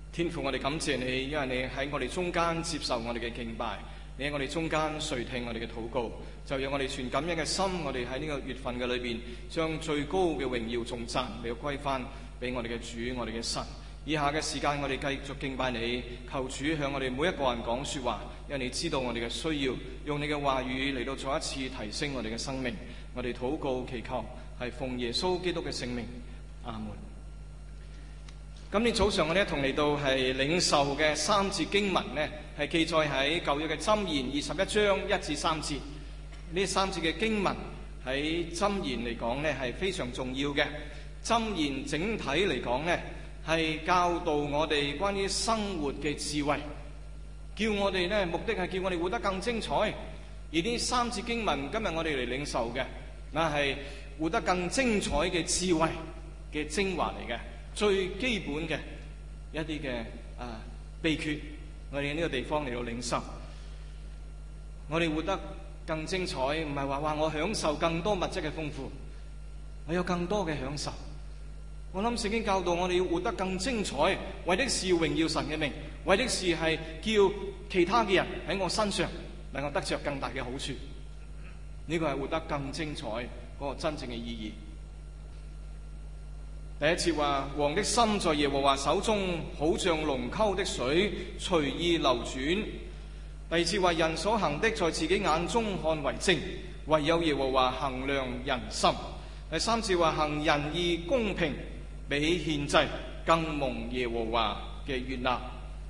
天父，我哋感謝你，因為你喺我哋中間接受我哋嘅敬拜，你喺我哋中間垂聽我哋嘅禱告，就讓我哋存感恩嘅心，我哋喺呢個月份嘅裏邊，將最高嘅榮耀頌讚嚟歸翻俾我哋嘅主，我哋嘅神。以下嘅時間，我哋繼續敬拜你，求主向我哋每一個人講說話，因為你知道我哋嘅需要，用你嘅話語嚟到再一次提升我哋嘅生命。我哋禱告祈求，係奉耶穌基督嘅聖名，阿門。今天早上我哋一同嚟到係領受嘅3節經文呢，係記載喺舊約嘅箴言21章1至3節。呢3節嘅經文喺箴言嚟講呢係非常重要嘅。箴言整體嚟講呢係教導我哋關於生活嘅智慧，叫我哋呢目的係叫我哋活得更精彩。而呢3節經文今日我哋嚟領受嘅，那係活得更精彩嘅智慧嘅精華嚟嘅。最基本嘅一啲嘅秘訣，我哋喺呢個地方嚟到領受。我哋活得更精彩，唔係話我享受更多物質嘅豐富，我有更多嘅享受。我諗聖經教導我哋要活得更精彩，為的是要榮耀神嘅名，為的是係叫其他嘅人喺我身上能夠得着更大嘅好處。呢個係活得更精彩嗰個真正嘅意義。第一節話，王的心在耶和華手中，好像龍溝的水，隨意流轉。第二節話，人所行的在自己眼中看為正，唯有耶和華衡量人心。第三節話，行仁義公平，比獻祭更蒙耶和華嘅悅納。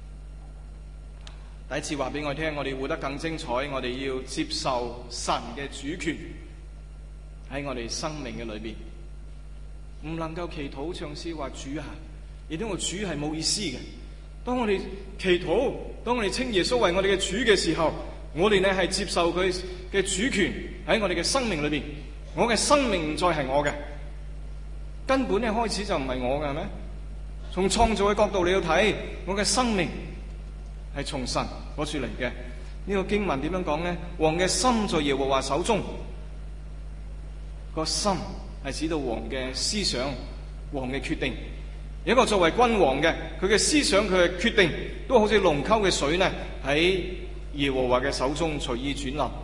第一次話俾我聽，我哋活得更精彩，我哋要接受神嘅主權喺我哋生命嘅裏邊。唔能夠祈禱唱詩話主啊，亦都我主係冇意思嘅。當我哋祈禱，當我哋稱耶穌為我哋嘅主嘅時候，我哋呢係接受佢嘅主權喺我哋嘅生命裏邊。我嘅生命唔再係我嘅，根本一開始就唔係我嘅，係咪？從創造嘅角度你要睇，我嘅生命係從神嗰處嚟嘅。呢個經文點樣講呢？王嘅心在耶和華手中，個心係指到王嘅思想、王嘅決定。一個作為君王嘅，佢嘅思想、佢嘅決定，都好似龍溝嘅水呢，喺耶和華嘅手中隨意轉流。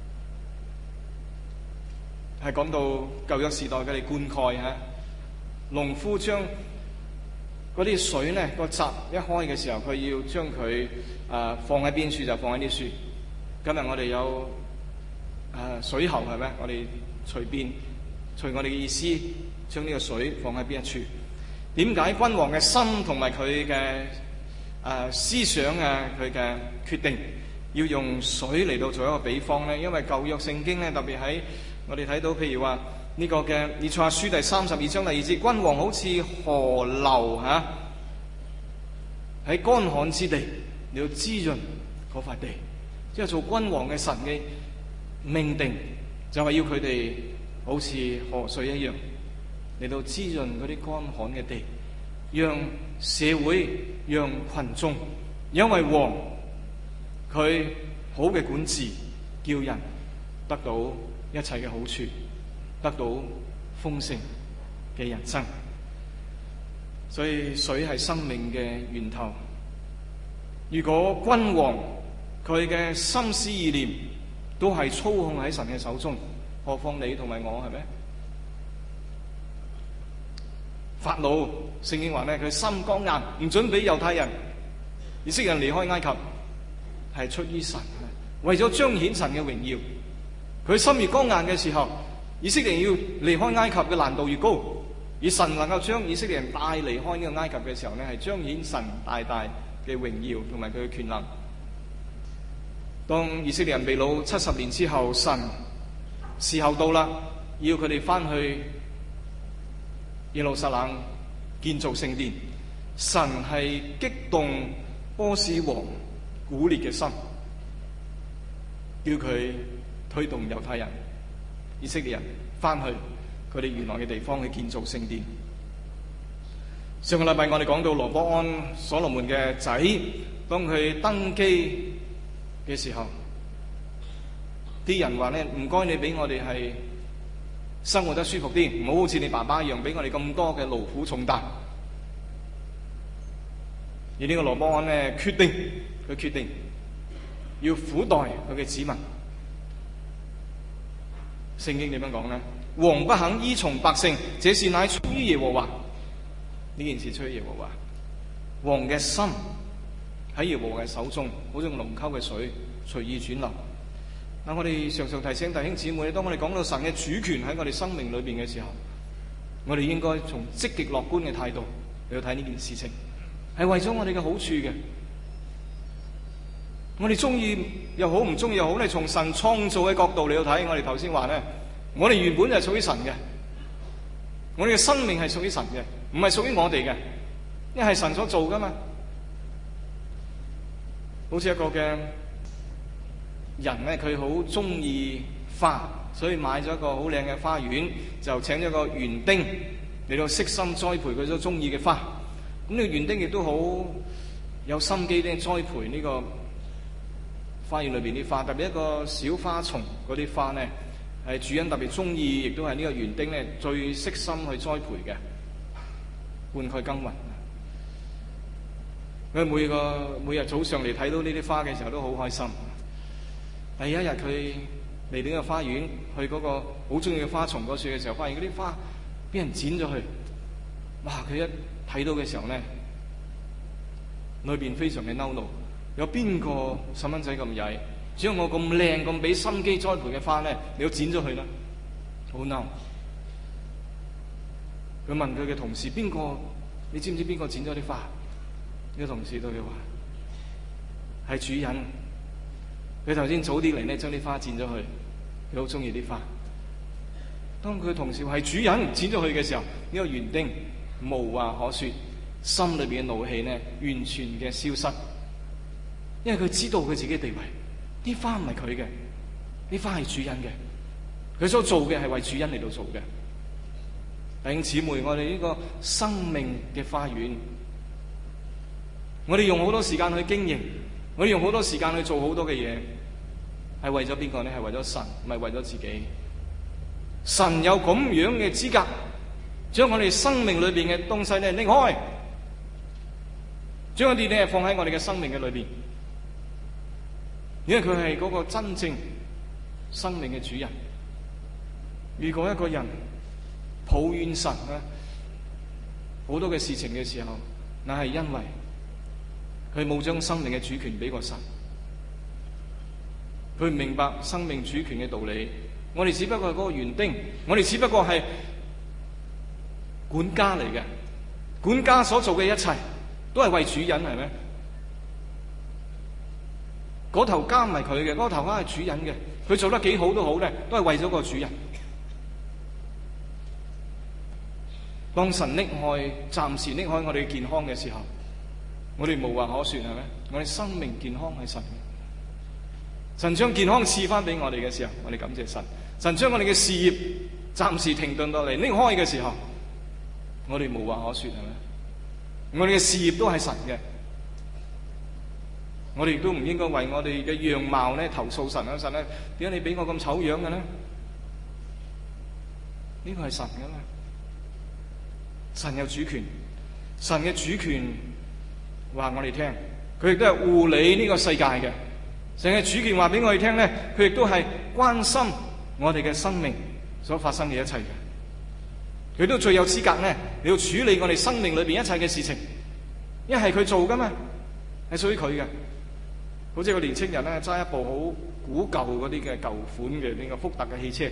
係講到舊約時代佢哋灌溉嚇，農夫將嗰啲水呢個閘一開嘅時候，佢要將佢放喺邊處就放喺啲處。今日我哋有水喉係咪？我哋隨便隨我哋嘅意思，將呢個水放喺邊一處。點解君王嘅心同埋佢嘅思想啊，佢嘅決定要用水嚟到做一個比方呢？因為舊約聖經呢，特別喺我哋睇到，譬如話呢個嘅以賽亞書第32章第2節，君王好似河流嚇，喺乾旱之地，你要滋潤嗰塊地。即係做君王嘅神嘅命定，就係要佢哋好似河水一樣嚟到滋潤嗰啲乾旱嘅地，讓社會、讓群眾，因為王佢好嘅管治，叫人得到一切嘅好處，得到豐盛嘅人生。所以水係生命嘅源頭。如果君王佢嘅心思意念都係操控喺神嘅手中，何況你同埋我係咪？法老聖經話呢，佢心剛硬，唔准俾猶太人、以色列人離開埃及，係出於神，為咗彰顯神嘅榮耀。佢心越剛硬嘅時候，以色列人要離開埃及嘅難度越高。而神能夠將以色列人帶離開呢個埃及嘅時候呢，係彰顯神大大嘅榮耀同埋佢嘅權能。當以色列人被擄70年之後，神時候到啦，要佢哋翻去耶路撒冷建造聖殿。神係激動波斯王古列嘅心，叫佢推動猶太人、以色列人翻去佢哋原來嘅地方去建造聖殿。上個禮拜我哋講到羅波安所羅門嘅仔，當佢登基嘅時候，啲人話呢，唔該你俾我哋係生活得舒服啲，唔好好似你爸爸一樣俾我哋咁多嘅勞苦重擔。 而呢個羅波安呢，決定要苦待佢嘅子民。聖經點樣講呢？王不肯依從百姓，這事乃出於耶和華。呢件事出於耶和華。王嘅心喺耶和華嘅手中，好似龍溝嘅水隨意轉流。嗱，我哋常常提醒弟兄姊妹，當我哋講到神嘅主權喺我哋生命裏邊嘅時候，我哋應該從積極樂觀嘅態度嚟睇呢件事情，係為咗我哋嘅好處嘅。我哋中意又好，唔中意又好，你從神創造嘅角度嚟到睇，我哋頭先話咧，我哋原本就係屬於神嘅，我哋嘅生命係屬於神嘅，唔係屬於我哋嘅，因為係神所做噶嘛。好似一個嘅人咧，佢好中意花，所以買咗一個好靚嘅花園，就請咗個園丁嚟到悉心栽培佢所中意嘅花。咁呢個園丁亦都好有心機咧，栽培呢個花園裏邊啲花，特別一個小花叢嗰啲花咧，係主人特別中意，亦都係呢個園丁咧最悉心去栽培嘅，灌溉耕耘。佢每日早上嚟睇到呢啲花嘅時候都好開心。第一日佢嚟呢個花園，去嗰個好中意嘅花叢嗰處嘅時候，發現嗰啲花俾人剪咗去。哇！佢一睇到嘅時候咧，裏邊非常嘅嬲怒。有邊個細蚊仔咁曳，將我咁靚咁俾心機栽培嘅花咧，你要剪咗佢啦？好嬲！佢問佢嘅同事：邊個？你知唔知邊個剪咗啲花？呢個同事對佢話：係主人。佢頭先早啲嚟咧，將啲花剪咗去。佢好中意啲花。當佢同事話係主人剪咗去嘅時候，呢個園丁無話可說，心裏邊嘅怒氣咧完全嘅消失。因為佢知道佢自己嘅地位，啲花唔係佢嘅，啲花係主人嘅，佢所做嘅係為主人嚟到做嘅。弟兄姊妹，我哋呢個生命嘅花園，我哋用好多時間去經營，我哋用好多時間去做好多嘅嘢，係為咗邊個呢？係為咗神，唔係為咗自己。神有咁樣嘅資格，將我哋生命裏邊嘅東西咧拎開，將一啲咧放喺我哋嘅生命嘅裏邊。因為佢係嗰個真正生命嘅主人。如果一個人抱怨神咧好多嘅事情嘅時候，那係因為佢冇將生命嘅主權俾過神，佢唔明白生命主權嘅道理。我哋只不過係嗰個園丁，我哋只不過係管家嚟嘅，管家所做嘅一切都係為主人，係咪？嗰頭家唔係佢嘅，嗰頭家係主人嘅。佢做得幾好都好咧，都係為咗個主人。當神暫時拎開我哋嘅健康嘅時候，我哋無話可說，係咪？我哋生命健康係神嘅。神將健康賜翻俾我哋嘅時候，我哋感謝神。神將我哋嘅事業暫時停頓落嚟拎開嘅時候，我哋無話可說，係咪？我哋嘅事業都係神嘅。我哋亦都唔應該為我哋嘅樣貌咧投訴神啊！神咧，點解你俾我咁醜樣嘅咧？呢個係神噶嘛？神有主權，神嘅主權話我哋聽，佢亦都係護理呢個世界嘅。神嘅主權話俾我哋聽咧，佢亦都係關心我哋嘅生命所發生嘅一切嘅。佢都最有資格咧，你要處理我哋生命裏邊一切嘅事情，因為係佢做噶嘛，係屬於佢嘅。好似個年青人咧，揸一部好古舊嗰啲嘅舊款嘅呢個福特嘅汽車，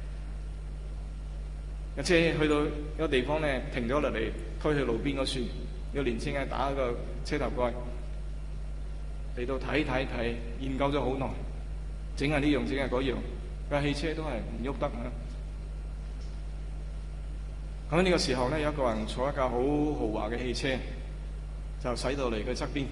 架車去到一個地方咧，停咗落嚟，推去路邊嗰處，個年青人打個車頭蓋嚟到睇，研究咗好耐，整下呢樣，整下嗰樣，架汽車都係唔喐得啊！咁呢個時候咧，有一個人坐一架好豪華嘅汽車，就駛到嚟佢側邊。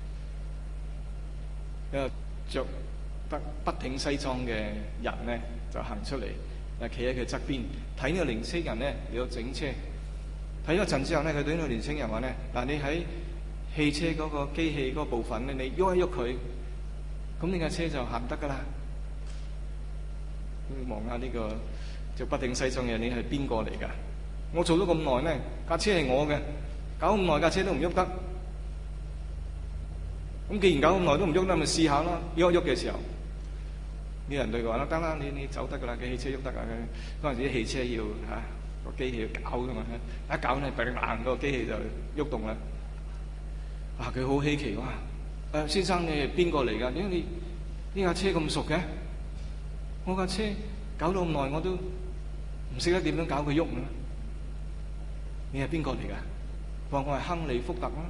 一個着得筆挺西裝嘅人咧，就行出嚟，企喺佢側邊睇呢個年青人咧嚟到整車。睇咗陣之後咧，佢對呢個年青人話咧：嗱，你喺汽車嗰個機器嗰部分咧，你喐一喐佢，咁呢架車就行得噶啦。望下呢個着筆挺西裝嘅人，你係邊個嚟㗎？我做咗咁耐咧，架車係我嘅，搞咁耐架車都唔喐得。 咁既然搞咁耐都唔喐得，咪試下啦。喐一喐嘅時候，啲人對佢話啦：得啦，你走得噶啦，嘅汽車喐得噶。嗰陣時啲汽車要個機器要搞噶嘛，一搞咧砰硬，個機器就喐動啦。佢好稀奇哇！先生，你係邊個嚟㗎？點解你呢架車咁熟嘅？我架車搞到咁耐，我都唔識得點樣搞佢喐啊！你係邊個嚟㗎？話我係亨利福特啦。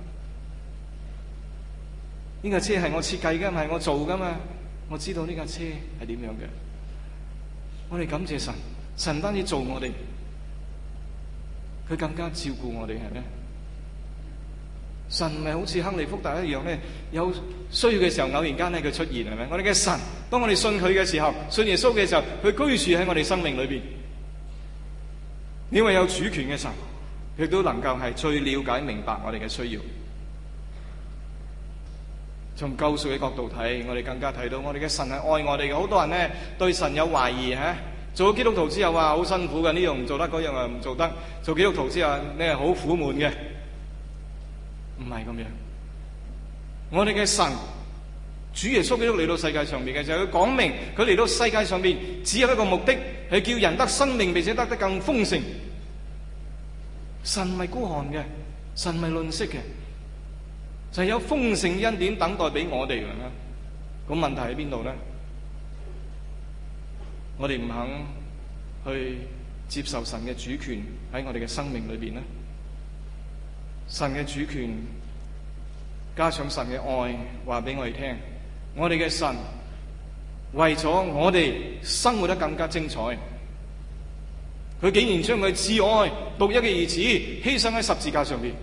呢架車係我設計㗎，唔係我做㗎嘛。我知道呢架車係點樣嘅。我哋感謝神，神唔單止做我哋，佢更加照顧我哋，係咩？神唔係好似亨利福特一樣咧，有需要嘅時候偶然間咧佢出現，係咪？我哋嘅神，當我哋信佢嘅時候，信耶穌嘅時候，佢居住喺我哋生命裏邊。呢位有主權嘅神，佢都能夠係最了解明白我哋嘅需要。從救贖嘅角度睇，我哋更加睇到我哋嘅神係愛我哋嘅。好多人咧對神有懷疑嚇，做咗基督徒之後話好辛苦嘅，呢樣唔做得，嗰樣又唔做得。做基督徒之後咧好苦悶嘅，唔係咁樣。我哋嘅神主耶穌基督嚟到世界上面嘅就係佢講明，佢嚟到世界上面只有一個目的，係叫人得生命，並且得更豐盛。神唔係孤寒嘅，神唔係吝嗇嘅。就係有豐盛恩典等待俾我哋啦。咁問題喺邊度咧？我哋唔肯去接受神嘅主權喺我哋嘅生命裏邊咧。神嘅主權加上神嘅愛，話俾我哋聽，我哋嘅神為咗我哋生活得更加精彩，佢竟然將佢至愛獨一嘅兒子犧牲喺十字架上邊。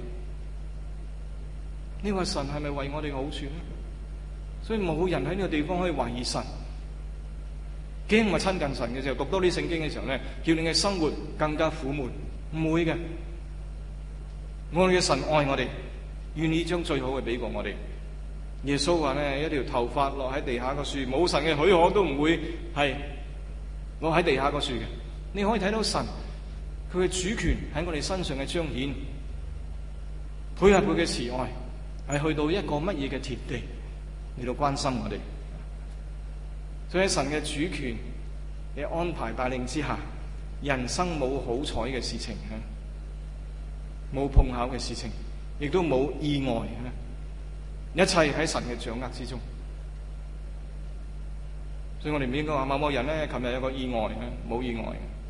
呢個神係咪為我哋嘅好處咧？所以冇人喺呢個地方可以懷疑神。驚我親近神嘅時候，讀多啲聖經嘅時候咧，叫你嘅生活更加苦悶，唔會嘅。我哋嘅神愛我哋，願意將最好嘅俾過我哋。耶穌話咧，一條頭髮落喺地下個樹，冇神嘅許可都唔會係落喺地下個樹嘅。你可以睇到神佢嘅主權喺我哋身上嘅彰顯，配合佢嘅慈愛。係去到一個乜嘢嘅田地嚟到關心我哋，所以喺神嘅主權嘅安排帶領之下，人生冇好彩嘅事情，冇碰巧嘅事情，亦都冇意外，一切喺神嘅掌握之中。所以我哋唔應該話某某人咧，琴日有個意外，冇意外。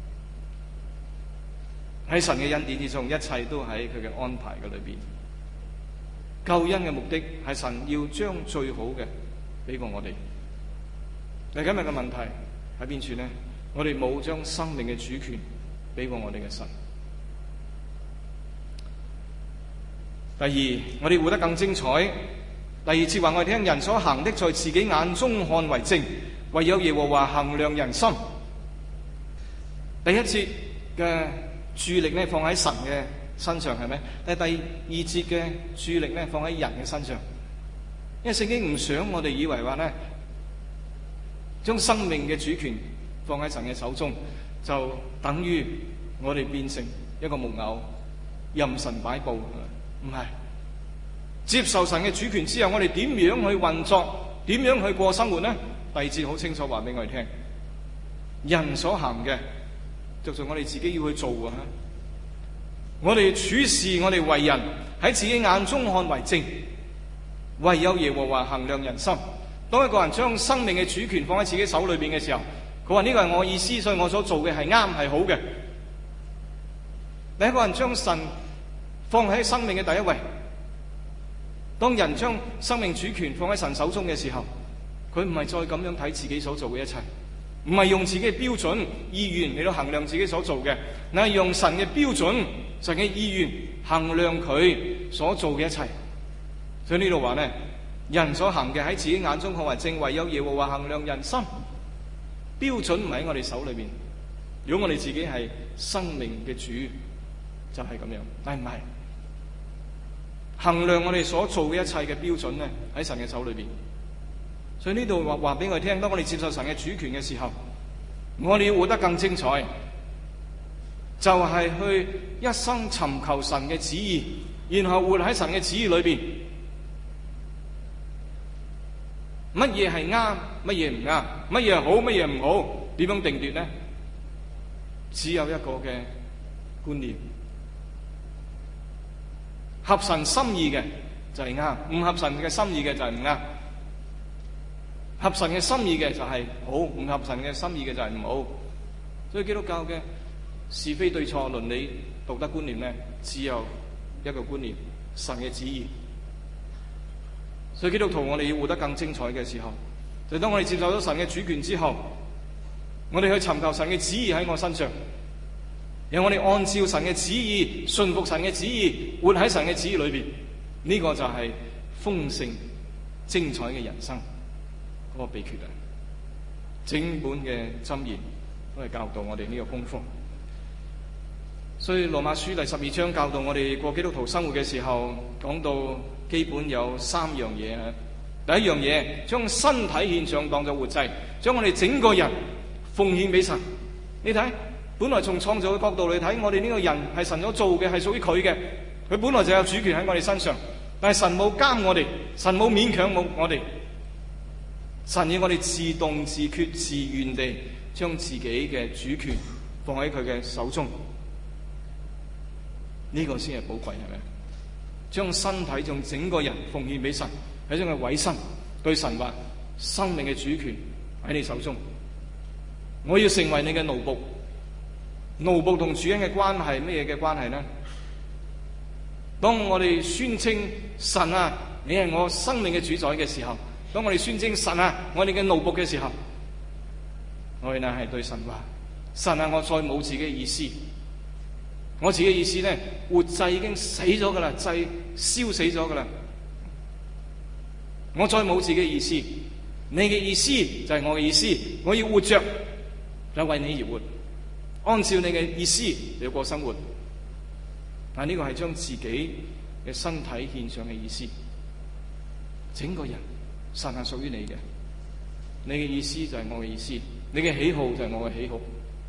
喺神嘅恩典之中，一切都喺佢嘅安排嘅裏邊。救恩嘅目的係神要將最好嘅俾過我哋。但今日嘅問題喺邊處呢？我哋冇將生命嘅主權俾過我哋嘅神。第二，我哋活得更精彩。第二節話我哋聽，人所行的在自己眼中看為正，唯有耶和華衡量人心。第一節嘅注意力咧放喺神嘅身上，係咪？但係第二節嘅注意力咧放喺人嘅身上，因為聖經唔想我哋以為話咧，將生命嘅主權放喺神嘅手中，就等於我哋變成一個木偶，任神擺布。唔係，接受神嘅主權之後，我哋點樣去運作，點樣去過生活呢？第二節好清楚話俾我哋聽，人所行嘅，就係我哋自己要去做啊！我哋處事，我哋為人喺自己眼中看為正，唯有耶和華衡量人心。當一個人將生命嘅主權放喺自己手裏邊嘅時候，佢話呢個係我意思，所以我所做嘅係啱係好嘅。另一個人將神放喺生命嘅第一位，當人將生命主權放喺神手中嘅時候，佢唔係再咁樣睇自己所做嘅一切，唔係用自己嘅標準意願嚟到衡量自己所做嘅，乃係用神嘅標準、神嘅意願衡量佢所做嘅一切。所以呢度話呢，人所行嘅喺自己眼中看為正，唯有耶和華衡量人心。標準唔喺我哋手裏邊，如果我哋自己係生命嘅主，就係咁樣，但係唔係衡量我哋所做嘅一切嘅標準呢，喺神嘅手裏邊。所以呢度話俾我哋聽，當我哋接受神嘅主權嘅時候，我哋要活得更精彩，就係去一生尋求神嘅旨意，然後活喺神嘅旨意裏邊。 乜嘢係啱，乜嘢唔啱，乜嘢係好，乜嘢唔好，點樣定奪呢？只有一個嘅觀念，合神心意嘅就係啱，唔合神嘅心意嘅就係唔啱。合神嘅心意嘅就係好，唔合神嘅心意嘅就係唔好。所以基督教嘅是非對錯、倫理道德觀念呢，只有一個觀念，神嘅旨意。所以基督徒我哋要活得更精彩嘅時候，就當我哋接受咗神嘅主權之後，我哋去尋求神嘅旨意喺我身上，然後我哋按照神嘅旨意，順服神嘅旨意，活喺神嘅旨意裏邊，呢個就係豐盛精彩嘅人生嗰個秘訣啊！整本嘅箴言都係教導我哋呢個功課。所以羅馬書第12章教導我哋過基督徒生活嘅時候，講到基本有3樣嘢啊。第一樣嘢，將身體獻上當作活祭，將我哋整個人奉獻俾神。你睇，本來從創造嘅角度嚟睇，我哋呢個人係神所做嘅，係屬於佢嘅，佢本來就有主權喺我哋身上。但係神冇監我哋，神冇勉強我哋，神要我哋自動自決自願地將自己嘅主權放喺佢嘅手中。呢個先係寶貴，係咪？將身體將整個人奉獻俾神，係一種嘅委身，對神話生命嘅主權喺你手中。我要成為你嘅奴僕。奴僕同主人嘅關係咩嘢嘅關係呢？當我哋宣稱神啊，你係我生命嘅主宰嘅時候，當我哋宣稱神啊，我哋嘅奴僕嘅時候，我哋呢係對神話：神啊，我再冇自己嘅意思。我自己嘅意思咧，活祭已經死咗噶啦，祭燒死咗噶啦。我再冇自己嘅意思，你嘅意思就係我嘅意思。我要活着，就為你而活，按照你嘅意思嚟過生活。但呢個係將自己嘅身體獻上嘅意思。整個人，神係屬於你嘅，你嘅意思就係我嘅意思，你嘅喜好就係我嘅喜好。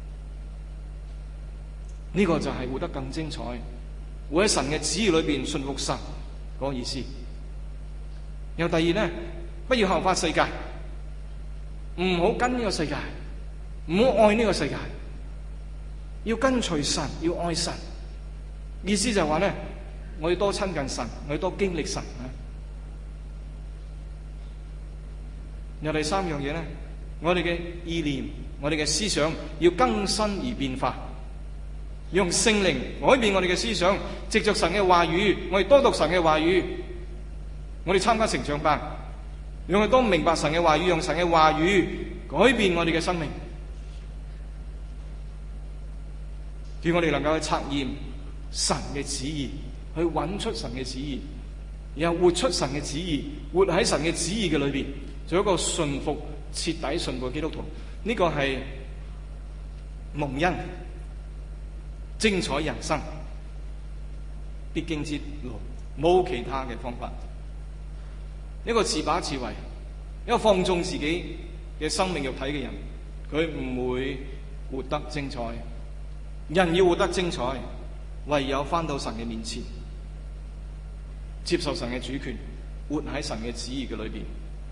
呢個就係活得更精彩，活喺神嘅旨意裏邊，順服神嗰個意思。然後第二咧，不要效法世界，唔好跟呢個世界，唔好愛呢個世界，要跟隨神，要愛神。意思就係話咧，我要多親近神，我要多經歷神啊。然後第三樣嘢咧，我哋嘅意念，我哋嘅思想要更新而變化。用聖靈改變我哋嘅思想，藉着神嘅話語，我哋多讀神嘅話語，我哋參加成長班，讓我哋多明白神嘅話語，用神嘅話語改變我哋嘅生命，叫我哋能夠去測驗神嘅旨意，去揾出神嘅旨意，然後活出神嘅旨意，活喺神嘅旨意嘅裏邊，做一個順服、徹底順服嘅基督徒。呢個係蒙恩精彩人生必經之路，冇其他嘅方法。一個自把自為，一個放縱自己嘅生命肉體嘅人，佢唔會活得精彩。人要活得精彩，唯有返到神嘅面前，接受神嘅主權，活喺神嘅旨意嘅裏邊。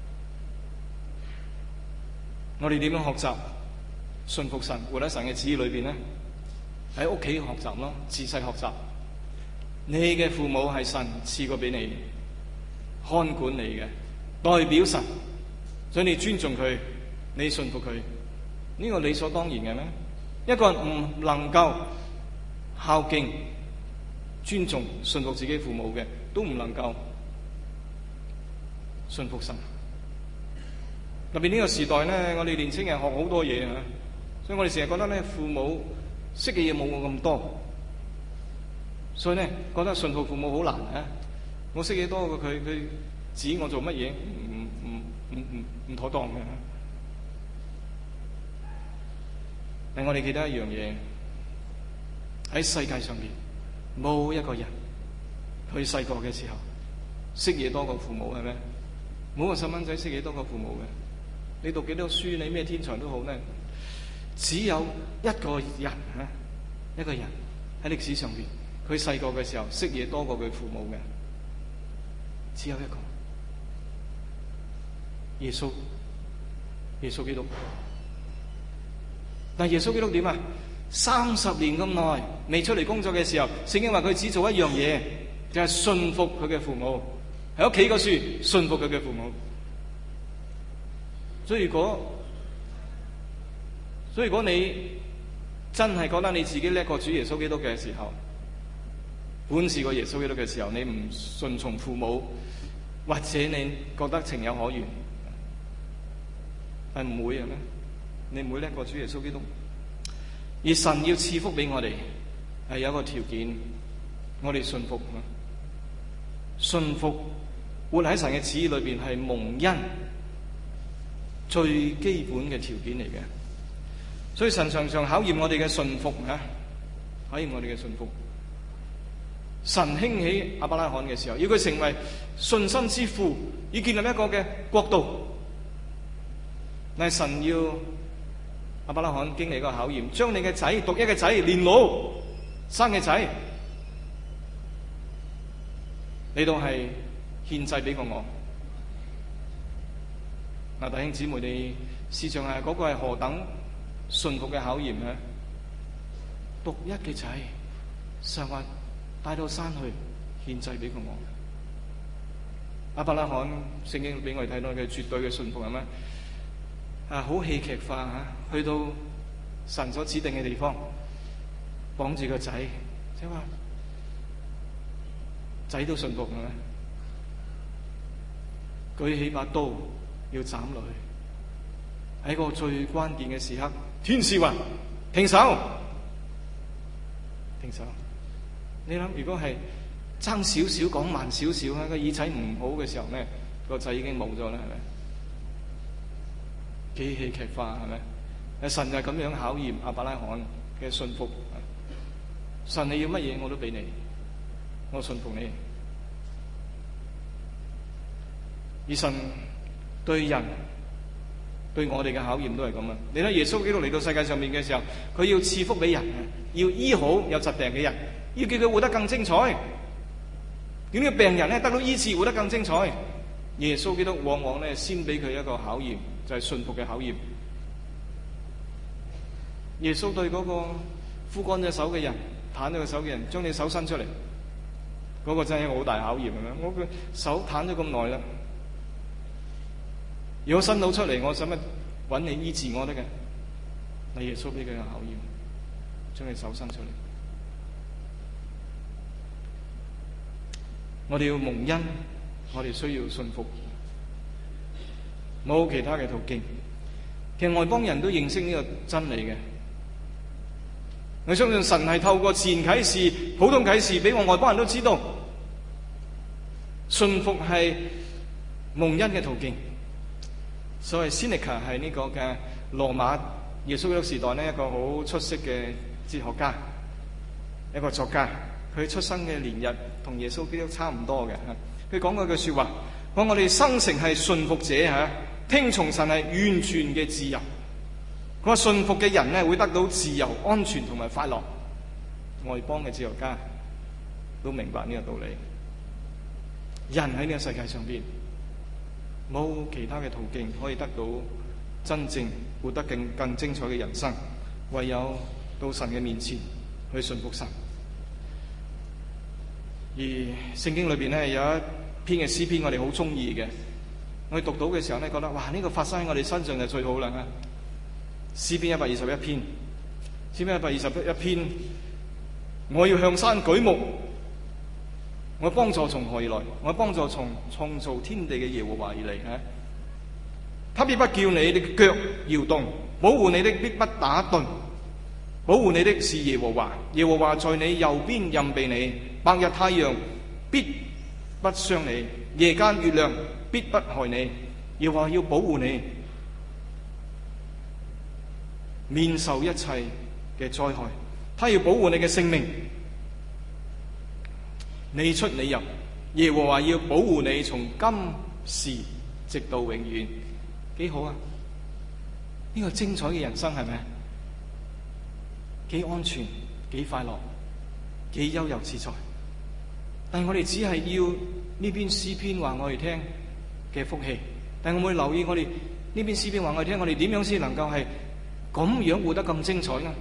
我哋點樣學習順服神，活喺神嘅旨意裏邊呢？喺屋企學習咯，自細學習。你嘅父母係神賜過俾你，看管你嘅，代表神，所以你尊重佢，你順服佢，呢個理所當然嘅咩？一個人唔能夠孝敬、尊重、順服自己父母嘅，都唔能夠順服神。特別呢個時代咧，我哋年青人學好多嘢啊，所以我哋成日覺得咧，父母識嘅嘢冇我咁多，所以咧覺得順服父母好難啊！我識嘢多過佢，佢指我做乜嘢唔妥當嘅。但我哋記得一樣嘢，喺世界上面冇一個人佢細個嘅時候識嘢多過父母，係咩？冇個細蚊仔識嘢多過父母嘅。你讀幾多書，你咩天才都好咧，只有一個人啊，一個人喺歷史上邊，佢細個嘅時候識嘢多過佢父母嘅，只有一個。 耶穌基督。但耶穌基督點啊？30年咁耐未出嚟工作嘅時候，聖經話佢只做一樣嘢，就係信服佢嘅父母，喺屋企嗰處信服佢嘅父母。所以如果你真係覺得你自己叻過主耶穌基督嘅時候，本事過耶穌基督嘅時候，你唔順從父母，或者你覺得情有可原，係唔會嘅咩？你唔會叻過主耶穌基督。而神要賜福俾我哋，係有一個條件，我哋信服。信服活喺神嘅旨意裏邊係蒙恩最基本嘅條件嚟嘅。所以神常常考驗我哋嘅信服，考驗我哋嘅信服。神興起亞伯拉罕嘅時候，要佢成為信心之父，要建立一個嘅國度。但係神要亞伯拉罕經歷一個考驗，將你嘅仔獨一嘅仔年老生嘅仔，你都係獻祭俾過我。嗱，弟兄姊妹，你試想下嗰個係何等信服嘅考驗呢？獨一嘅仔，神話帶到山去獻祭俾過我。亞伯拉罕聖經俾我哋睇到佢絕對嘅信服係咩？好戲劇化去到神所指定嘅地方，綁住個仔，即係話仔都信服係咩？舉起把刀要斬落去，喺個最關鍵嘅時刻，天使話停手，停手。你諗如果係爭少少講慢少少個耳仔唔好嘅時候咧，個仔已經冇咗啦，係咪？幾戲劇化係咪？神就係咁樣考驗亞伯拉罕嘅信服。神你要乜嘢我都俾你，我信服你。而神對人對我哋嘅考驗都係咁啊！你睇耶穌基督嚟到世界上面嘅時候，佢要賜福俾人，要醫好有疾病嘅人，要叫佢活得更精彩。點解病人咧得到醫治，活得更精彩？耶穌基督往往咧先俾佢一個考驗，就係信服嘅考驗。耶穌對嗰個枯乾隻手嘅人、癱咗個手嘅人，將你手伸出嚟，嗰個真係一個好大考驗，係咪？我個手癱咗咁耐啦，如果伸到出嚟，我使乜揾你醫治我得嘅？但耶穌俾佢個考驗，將你手伸出嚟。我哋要蒙恩，我哋需要信服，冇其他嘅途徑。其實外邦人都認識呢個真理嘅。我相信神係透過自然啟示、普通啟示俾我外邦人都知道，信服係蒙恩嘅途徑。所謂 Seneca 係呢個嘅羅馬耶穌基督時代呢一個好出色嘅哲學家，一個作家。佢出生嘅年日同耶穌基督差唔多嘅。佢講過一句說話，講我哋生成係信服者聽從神係完全嘅自由。佢話信服嘅人咧會得到自由、安全同埋快樂。外邦嘅哲學家都明白呢個道理。人喺呢個世界上邊冇其他嘅途徑可以得到真正活得更精彩嘅人生，唯有到神嘅面前去信服神。而聖經裏邊咧有一篇嘅詩篇我哋好中意嘅，我哋讀到嘅時候咧覺得哇，呢個發生喺我哋身上就最好啦。詩篇121篇，詩篇121篇，我要向山舉目，我幫助從何而來？我幫助從創造天地嘅耶和華而嚟。他必不叫你的腳搖動，保護你的必不打盹，保護你的是耶和華。耶和華在你右邊蔭庇你，白日太陽必不傷你，夜間月亮必不害你。耶和華要保護你，免受一切嘅災害。他要保護你嘅性命，你出你入。耶和華要保護你，從今時直到永遠。幾好啊！呢個精彩嘅人生係咪？幾安全，幾快樂，幾悠遊自在。但係我哋只係要呢篇詩篇話我哋聽嘅福氣， 但係我會留意我哋呢邊詩篇話我哋聽，我哋點樣先能夠係咁樣活得咁精彩呢？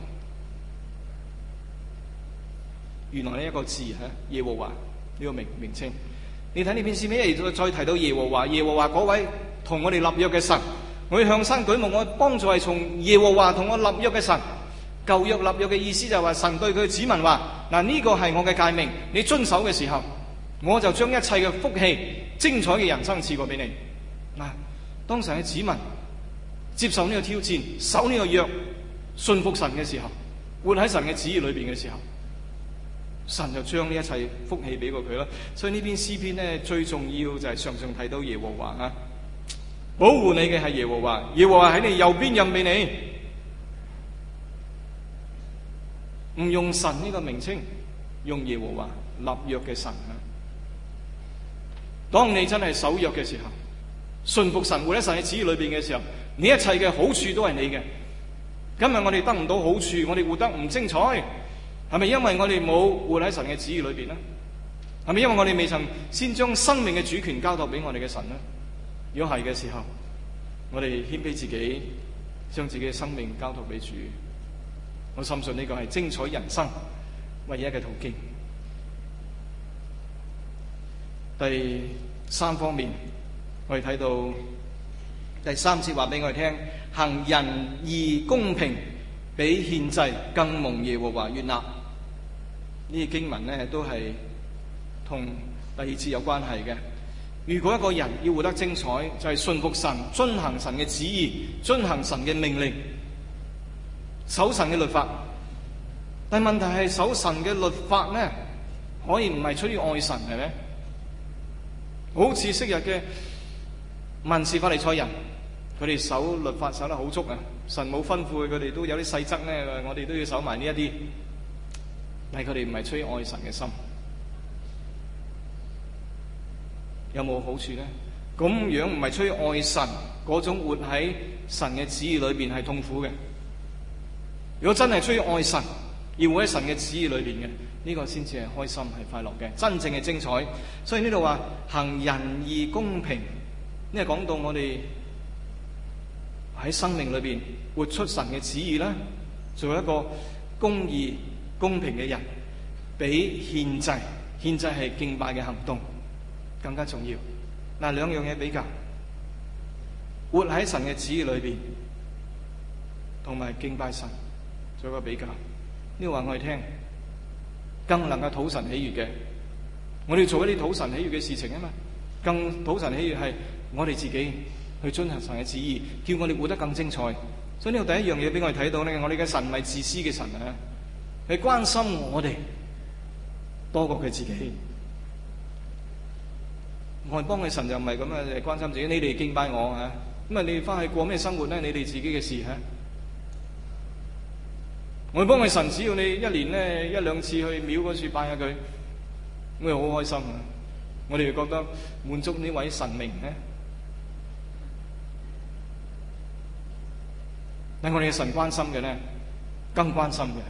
原來呢一個字耶和華呢個名稱，你睇呢篇詩篇，再提到耶和華嗰位同我哋立約嘅神，我要向山舉目，我幫助係從耶和華同我立約嘅神。舊約立約嘅意思就係話神對佢嘅子民話：嗱，呢個係我嘅誡命，你遵守嘅時候，我就將一切嘅福氣、精彩嘅人生賜過俾你。嗱，當神嘅子民接受呢個挑戰、守呢個約、信服神嘅時候，活喺神嘅旨意裏邊嘅時候，神就將呢一切福氣俾過佢啦。所以呢篇詩篇呢，最重要就係常常提到耶和華啊，保護你嘅係耶和華，耶和華喺你右邊任俾你。唔用神呢個名稱，用耶和華立約嘅神啊！當你真係守約嘅時候，信服神，活喺神嘅旨意裏邊嘅時候，你一切嘅好處都係你嘅。今日我哋得唔到好處，我哋活得唔精彩，係咪因為我哋冇活喺神嘅旨意裏邊呢？係咪因為我哋未曾先將生命嘅主權交託俾我哋嘅神呢？如果係嘅時候，我哋謙卑自己，將自己嘅生命交託俾主。我深信呢個係精彩人生唯一嘅途徑。第三方面，我哋睇到第三節話俾我哋聽，行仁義公平，比獻祭更蒙耶和華悅納。呢啲經文呢都係同第二節有關係嘅。如果一個人要活得精彩，就係信服神，遵行神嘅旨意，遵行神嘅命令，守神嘅律法。但問題係守神嘅律法呢，可以唔係出於愛神，係咪？好似昔日嘅文士法利賽人，佢哋守律法守得好足啊！神冇吩咐佢哋都有啲細則呢，我哋都要守埋呢一啲。但係佢哋唔係出於愛神嘅心，有冇好處呢？咁樣唔係出於愛神嗰種活喺神嘅旨意裏邊係痛苦嘅。如果真係出於愛神，要活喺神嘅旨意裏邊嘅，呢個先至係開心係快樂嘅，真正嘅精彩。所以呢度話行仁義公平，呢係講到我哋喺生命裏邊活出神嘅旨意啦，做一個公義公平嘅人，比獻祭係敬拜嘅行動更加重要。嗱，兩樣嘢比較，活喺神嘅旨意裏邊同埋敬拜神做一個比較。呢個話我哋聽，更能夠討神喜悅嘅，我哋做一啲討神喜悅嘅事情啊嘛。更討神喜悅係我哋自己去遵行神嘅旨意，叫我哋活得更精彩。所以呢個第一樣嘢俾我哋睇到咧，我哋嘅神唔係自私嘅神啊，係關心我哋多過佢自己。外邦嘅神就唔係咁啊，係關心自己。你哋敬拜我啊，咁啊你哋翻去過咩生活咧？你哋自己嘅事啊。我幫佢神，只要你一年咧一兩次去廟嗰處拜下佢，咁又好開心啊！我哋就覺得滿足呢位神明咧。但我哋嘅神關心嘅咧，更關心嘅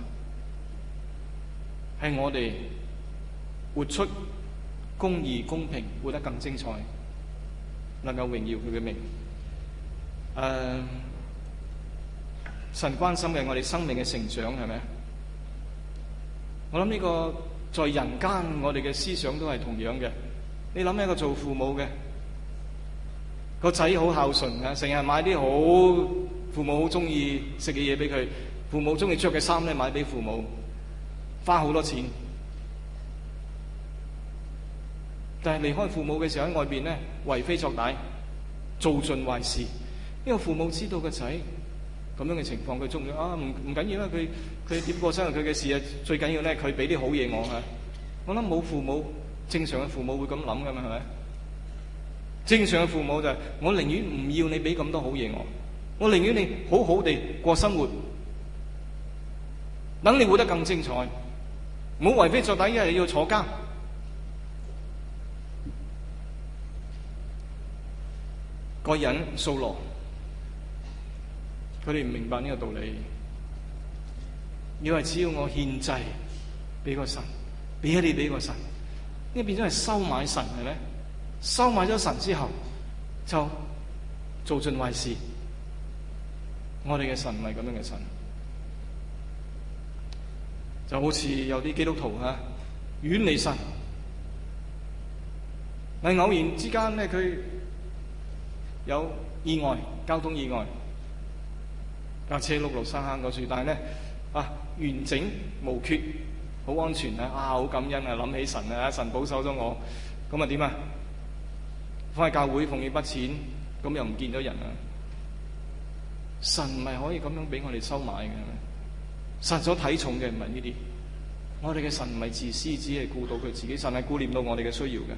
係我哋活出公義公平，活得更精彩，能夠榮耀佢嘅名。神關心嘅我哋生命嘅成長，係咪？我諗呢個在人間我哋嘅思想都係同樣嘅。你諗一個做父母嘅個仔好孝順啊，成日買啲好父母好中意食嘅嘢俾佢，父母中意着嘅衫咧買俾父母，花好多錢。但係離開父母嘅時候喺外邊咧為非作歹，做盡壞事。呢個父母知道個仔咁樣嘅情況，佢中意啊，唔緊要啦，佢點過生日佢嘅事啊，最緊要咧佢俾啲好嘢我啊！我諗冇父母正常嘅父母會咁諗噶嘛，係咪？正常嘅父母就係我寧願唔要你俾咁多好嘢我寧願你好好地過生活，等你活得更精彩，唔好為非作歹，一係要坐監。個人掃羅。佢哋唔明白呢個道理，以為只要我獻祭俾個神，俾一啲俾個神，呢變咗係收買神，係咪？收買咗神之後，就做盡壞事。我哋嘅神唔係咁樣嘅神，就好似有啲基督徒遠離神，但偶然之間咧，佢有意外，交通意外，架車碌落山坑嗰處，但係咧完整無缺，好安全好感恩諗起神神保守咗我，咁點返去教會奉獻筆錢，咁又唔見咗人神唔係可以咁樣俾我哋收買嘅，神所睇重嘅唔係呢啲。我哋嘅神唔係自私，只係顧到佢自己，神係顧念到我哋嘅需要嘅。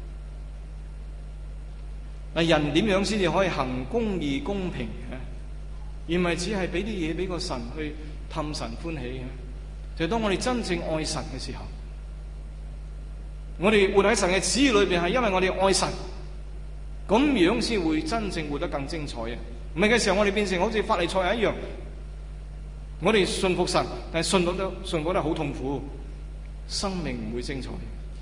嗱，人點樣先至可以行公義公平嘅？而唔係只係俾啲嘢俾個神去氹神歡喜嘅？就係當我哋真正愛神嘅時候，我哋活喺神嘅旨意裏邊，係因為我哋愛神，咁樣先會真正活得更精彩嘅。唔係嘅時候，我哋變成好似法利賽人一樣，我哋信服神，但係信服得好痛苦，生命唔會精彩。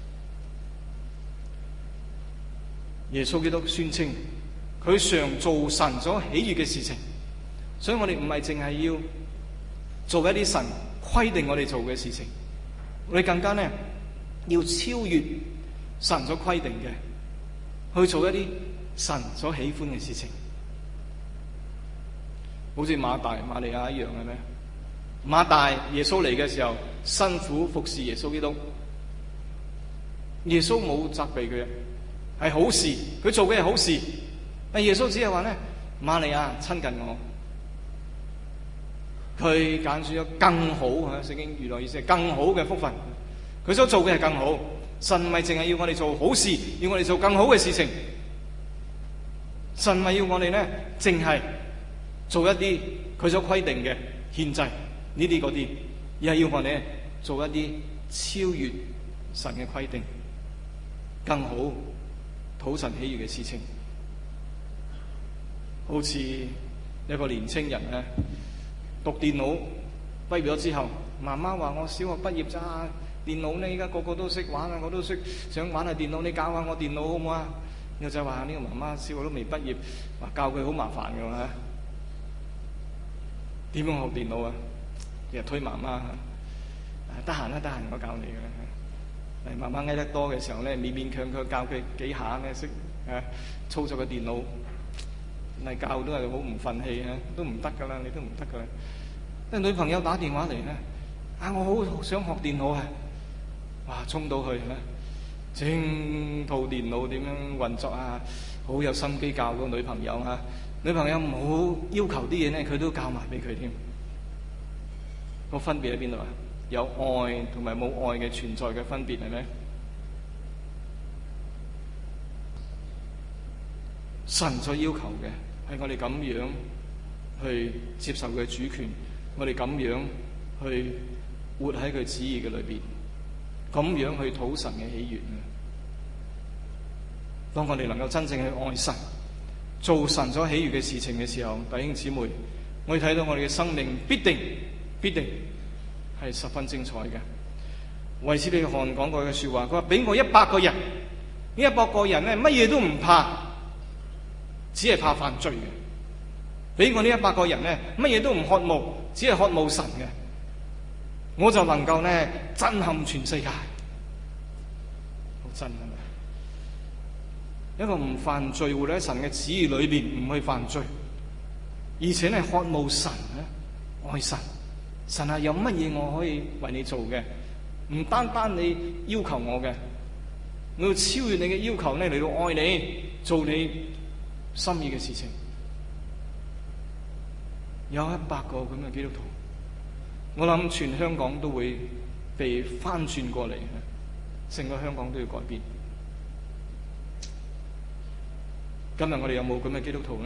耶穌基督宣稱，佢常做神所喜悅嘅事情，所以我哋唔係淨係要做一啲神規定我哋做嘅事情，我哋更加呢要超越神所規定嘅，去做一啲神所喜歡嘅事情。好似馬大、馬利亞一樣嘅咩？馬大耶穌嚟嘅時候，辛苦服侍耶穌基督，耶穌冇責備佢，係好事，佢做嘅係好事。但耶穌只係話咧，馬利亞親近我，佢揀選咗更好聖經原來意思係更好嘅福分，佢所做嘅係更好。神唔係淨係要我哋做好事，要我哋做更好嘅事情。神唔係要我哋咧，淨係做一啲佢所規定嘅獻祭呢啲嗰啲，而係要我哋做一啲超越神嘅規定、更好討神喜悅嘅事情。好似一個年青人咧，讀電腦畢業咗之後，媽媽話我小學畢業咋，電腦呢而家個個都識玩我都想玩下電腦，你教下我電腦好唔好啊？個仔話呢個媽媽小學都未畢業，話教佢好麻煩㗎嘛。點樣學電腦啊？日推媽媽，得閒我教你嘅。媽媽嗌得多嘅時候咧，勉勉強強教佢幾下咧，識操作個電腦。嚟教都係好唔忿氣都唔得噶啦，你都唔得噶啦。但女朋友打電話嚟咧，我好想學電腦哇，衝到去整套電腦點樣運作好有心機教個女朋友女朋友冇要求啲嘢咧，佢都教埋俾佢添。個分別喺邊度有愛同埋冇愛嘅存在嘅分別係咩？神所要求嘅係我哋咁樣去接受佢嘅主權，我哋咁樣去活喺佢旨意嘅裏邊，咁樣去討神嘅喜悅。當我哋能夠真正去愛神，做神所喜悅嘅事情嘅時候，弟兄姊妹，我哋睇到我哋嘅生命必定係十分精彩嘅。衛斯理約翰講過嘅說話，佢話俾我100個人，呢100個人咧乜嘢都唔怕，只係怕犯罪嘅。俾我呢100個人咧乜嘢都唔渴慕，只係渴慕神嘅，我就能夠咧震撼全世界。好真係咪？一個唔犯罪活喺神嘅旨意裏邊，唔去犯罪，而且係渴慕神愛神。神有乜嘢我可以為你做嘅？唔單單你要求我嘅，我要超越你嘅要求咧，嚟到愛你，做你心意嘅事情。有100個咁嘅基督徒，我諗全香港都會被翻轉過嚟，成個香港都要改變。今日我哋有冇咁嘅基督徒呢？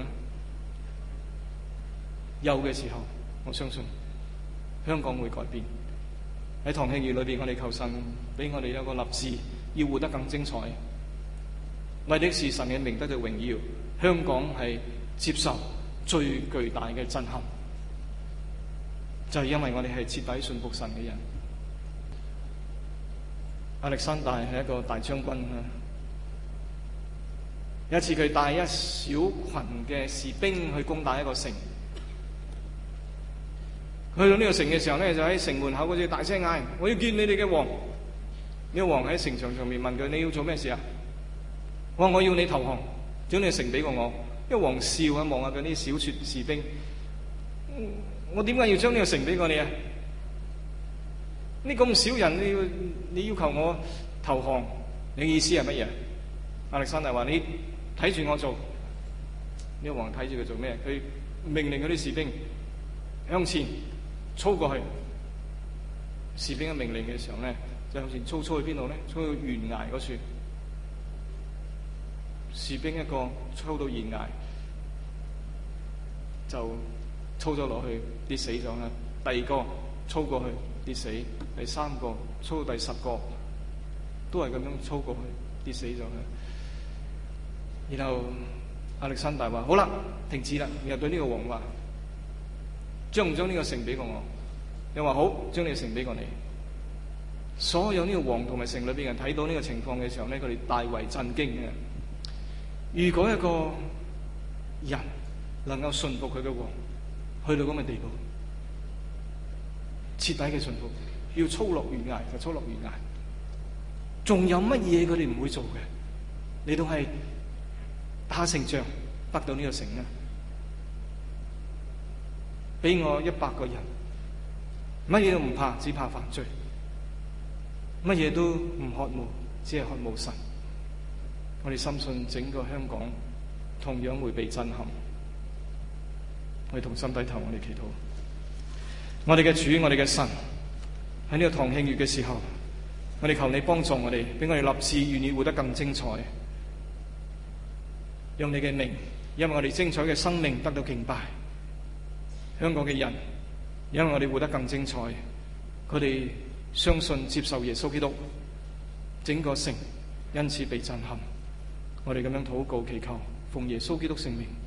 有嘅時候，我相信香港會改變。喺堂慶業裏邊，我哋求神俾我哋有個立志，要活得更精彩，為的是神嘅名得嘅榮耀。香港係接受最巨大嘅震撼，就係因為我哋係徹底信服神嘅人。亞歷山大係一個大將軍有一次佢帶一小群嘅士兵去攻打一個城，去到呢個城嘅時候咧，就喺城門口嗰度大聲嗌：我要見你哋嘅王！呢個王喺城牆上面問佢：你要做咩事啊？我要你投降，將你嘅城俾過我。因為王笑啊，望下嗰啲小撮士兵，我點解要將呢個城俾過你啊？呢咁少人，你要求我投降，你嘅意思係乜嘢？亞歷山大話：你睇住我做。呢個王睇住佢做咩？佢命令嗰啲士兵向前操過去。士兵嘅命令嘅時候咧，就向前操去邊度咧？操到懸崖嗰處。士兵一個操到懸崖，就操咗落去，跌死咗啦。第二個操過去，跌死。第三個操到第10個，都係咁樣操過去，跌死咗啦。然後亞歷山大話：好啦，停止啦。然後對呢個王話：將唔將呢個城俾過我？又話好，將呢個城俾過你。所有呢個王同埋城裏邊人睇到呢個情況嘅時候咧，佢哋大為震驚嘅。如果一個人能夠順服佢嘅王，去到咁嘅地步，徹底嘅順服，要操落懸崖就操落懸崖，仲有乜嘢佢哋唔會做嘅？你都係打勝仗得到呢個城啊！俾我100個人，乜嘢都唔怕，只怕犯罪；乜嘢都唔渴慕，只係渴慕神。我哋深信整個香港同樣會被震撼。我哋同心低頭，我哋祈禱。我哋嘅主，我哋嘅神，喺呢個堂慶月嘅時候，我哋求你幫助我哋，俾我哋立志願意活得更精彩，用你嘅名，因為我哋精彩嘅生命得到敬拜。香港嘅人，因為我哋活得更精彩，佢哋相信接受耶穌基督，整個城因此被震撼。我哋咁樣禱告祈求，奉耶穌基督聖名。